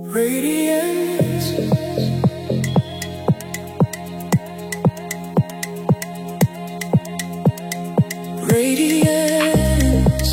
Radiance. Radiance.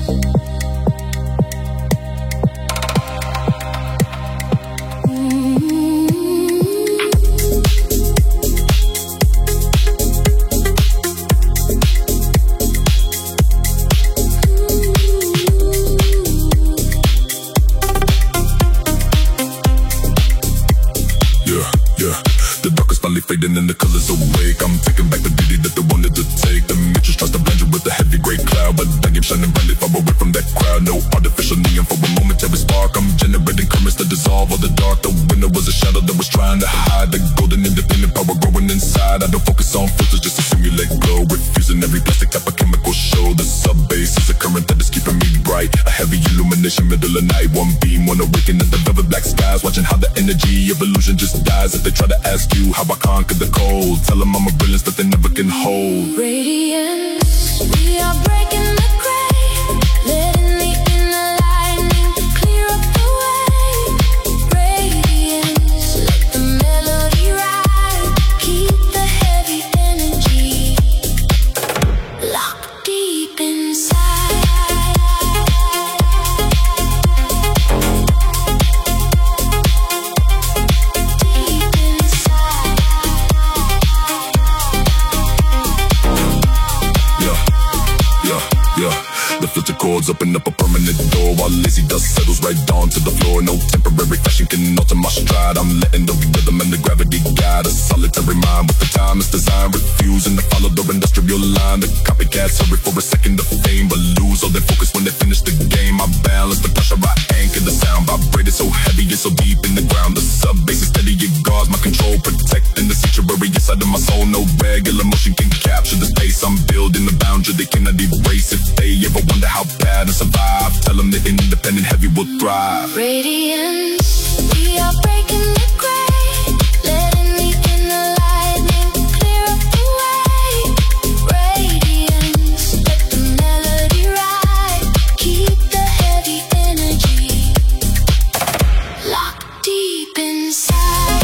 Fading and the colors awake. I'm taking back the beauty that they wanted to take. The matrix tries to blend you with a heavy gray cloud, but that game shining brightly far away from that crowd. No artificial neon for a momentary spark. I'm generating currents that dissolve all the dark. The winner was a shadow that was trying to hide the golden independent power growing inside. I don't focus on filters just to simulate glow, refusing every plastic type of chemical show. The sub-bass is a current that is keeping me bright. A heavy illumination middle of night. One beam, one awaken at the velvet black skies, watching how the energy of illusion just dies. If they try to ask you how I conquer the cold, tell them I'm a brilliance that they never can hold. Radiance, we are breaking the gray, letting the inner lightning clear up the way. Radiance, let the melody ride, keep the heavy energy locked deep inside. The filter chords open up a permanent door, while lazy dust settles right down to the floor. No temporary fashion can alter my stride. I'm letting the rhythm and the gravity guide a solitary mind with the time it's designed, refusing to follow the industrial line. The copycats hurry for a second of fame, but lose all their focus when they finish the game. I balance the pressure, I anchor the sound, vibrated so heavy and so deep in the ground. The sub-bass is steady, it guards my control, protecting the sanctuary inside of my soul. No regular motion can capture the space I'm building, the boundary they cannot erase. If they ever wonder how patterns survive, tell them the independent heavy will thrive. Radiance, we are breaking the gray, letting the inner lightning clear up the way. Radiance, let the melody ride, keep the heavy energy locked deep inside.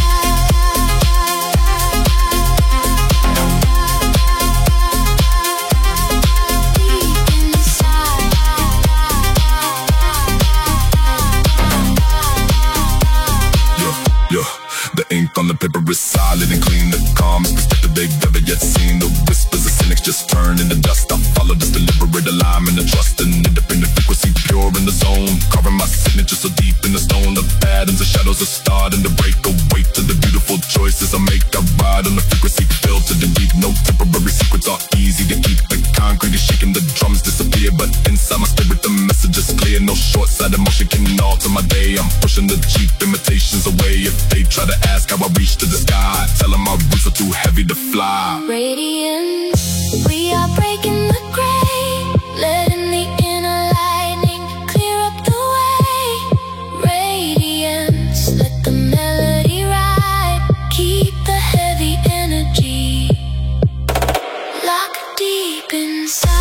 The ink on the paper is solid and clean. The calmest perspective they've ever yet seen. The whispers of cynics just turn into dust. I follow this deliberate alignment and trust. An independent frequency pure in the zone, carving my signature so deep in the stone. The patterns and shadows are starting to break away to the beautiful choices I make. I ride on the frequency filtered and deep. No temporary secrets are easy to keep. The concrete is shaking, the drums disappear, but inside my spirit the message is clear. No short-sighted motion can alter my day. I'm pushing the cheap imitations away. If they try to ask how I reach to the sky, tell them my roots are too heavy to fly. Radiance, we are breaking the gray, letting the inner lightning clear up the way. Radiance, let the melody ride, keep the heavy energy locked deep inside.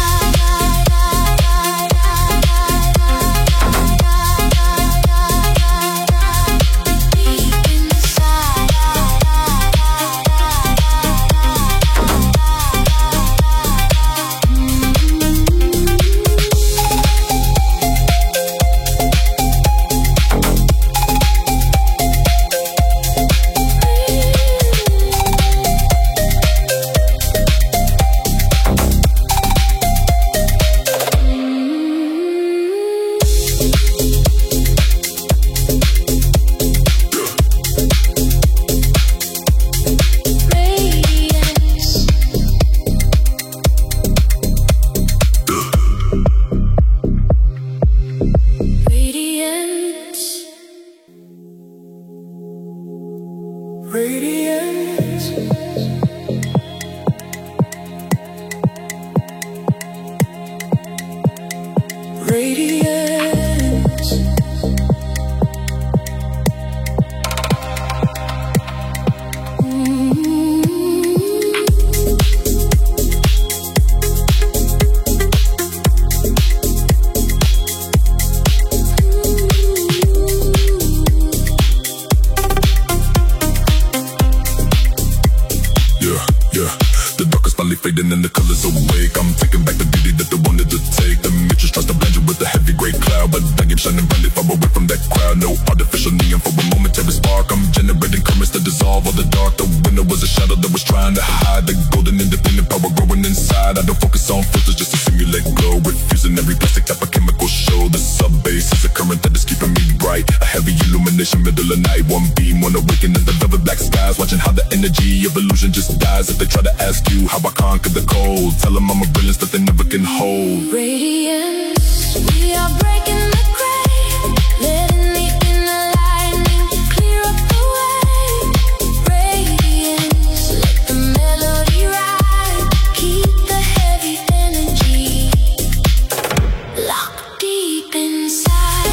awaken and the colors awake. I'm taking back the beauty that they wanted to take. The matrix tries to blend you with a heavy gray cloud, but I keep shining brightly far away from that crowd. No artificial neon for a momentary spark. I'm generating currents that dissolve all the dark. The window was a shadow that was trying to hide the golden independent power growing inside. I don't focus on filters just to simulate glow, refusing every plastic type of chemical show. The sub-bass is a current that is keeping me bright. A heavy illumination, middle of night. One beam, one awaken in the velvet black skies. Watching how the energy of illusion just dies. If they try to ask you how I conquer the cold, tell them I'm a brilliance that they never can hold. Radiance, we are breaking the grave, letting the inner lightning clear up the way. Radiance, let the melody ride, keep the heavy energy locked deep inside.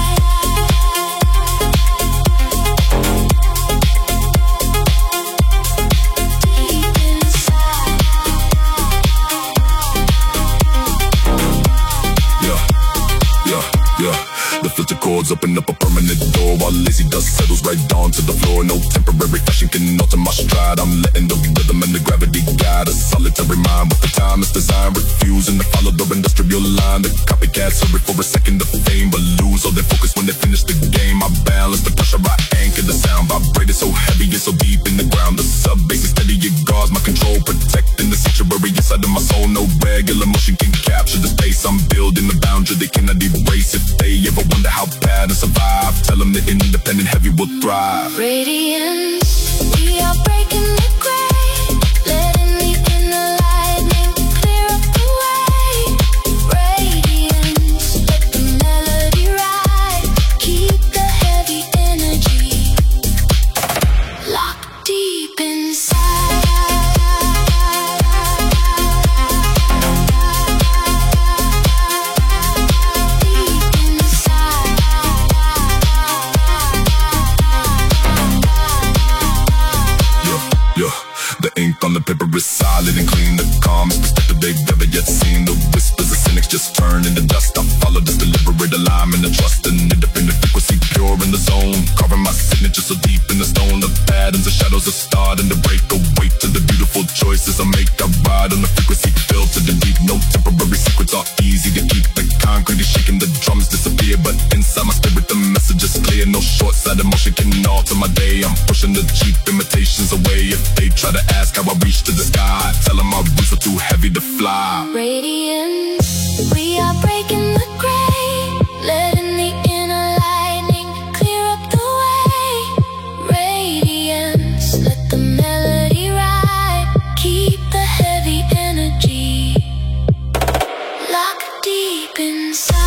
Deep inside. Yeah, the filter chords open up a permanent door while lazy dust settles right down to the floor. No temporary fashion can alter my stride. I'm letting the rhythm and the gravity guide a solitary mind with the time is designed, refusing to follow the industrial line. The copycats hurry for a second of fame, but lose all their focus when they finish the game. I balance the pressure, I anchor the sound, vibrated so heavy it's so deep in the ground. The sub-bass is steady, it guards my control, protecting the sanctuary inside of my soul. No regular motion can capture the space I'm building, the boundary they cannot erase. If they ever wonder how patterns survive, tell them the independent heavy will thrive. Radiance, we are breaking the grave, letting the inner lightning clear up the way. Radiance, let the melody ride, keep the heavy energy locked deep inside. The ink on the paper is solid and clean. The calmest perspective they've ever yet seen. The whispers of cynics just turn into dust. I follow this deliberate alignment and trust. An independent frequency pure in the zone, carving my signature so deep in the stone. The patterns and shadows are starting to break away to the beautiful choices I make. I ride on the frequency filled to the deep. No temporary secrets are easy to keep. The concrete is shaking, the drums disappear, but inside my spirit the message is clear. No short-sighted motion can alter my day. I'm pushing the cheap imitations away. If they try to ask how I reach to the sky, tell them my roots are too heavy to fly. Radiance, we are breaking the grave, letting the inner lightning clear up the way. Radiance, let the melody ride, keep the heavy energy locked deep inside.